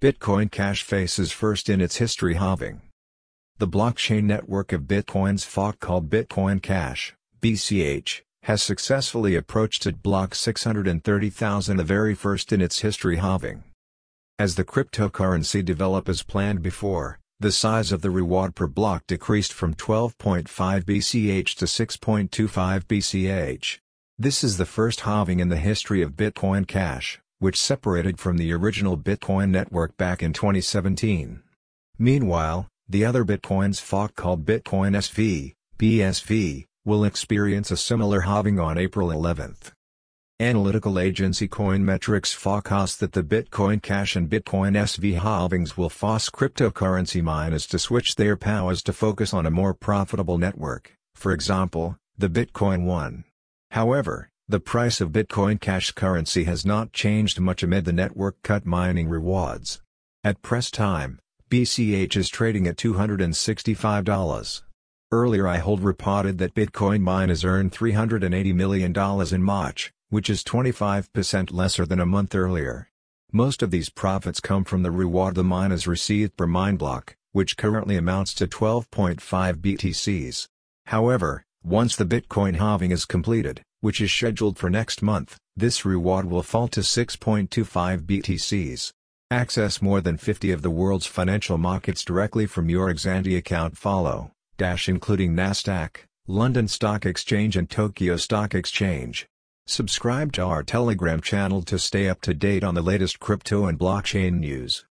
Bitcoin Cash faces first in its history halving. The blockchain network of Bitcoin's fork called Bitcoin Cash, BCH, has successfully approached at block 630,000, the very first in its history halving. As the cryptocurrency developed as planned before, the size of the reward per block decreased from 12.5 BCH to 6.25 BCH. This is the first halving in the history of Bitcoin Cash, which separated from the original Bitcoin network back in 2017. Meanwhile, the other Bitcoin's fork called Bitcoin SV, BSV, will experience a similar halving on April 11. Analytical agency Coinmetrics forecasts that the Bitcoin Cash and Bitcoin SV halvings will force cryptocurrency miners to switch their powers to focus on a more profitable network, for example, the Bitcoin One. However, the price of Bitcoin Cash currency has not changed much amid the network cut mining rewards. At press time, BCH is trading at $265. Earlier iHold reported that Bitcoin miners earned $380 million in March, which is 25% lesser than a month earlier. Most of these profits come from the reward the miners received per mine block, which currently amounts to 12.5 BTCs. However, once the Bitcoin halving is completed, which is scheduled for next month, this reward will fall to 6.25 BTCs. Access more than 50 of the world's financial markets directly from your Xanti account including Nasdaq, London Stock Exchange and Tokyo Stock Exchange. Subscribe to our Telegram channel to stay up to date on the latest crypto and blockchain news.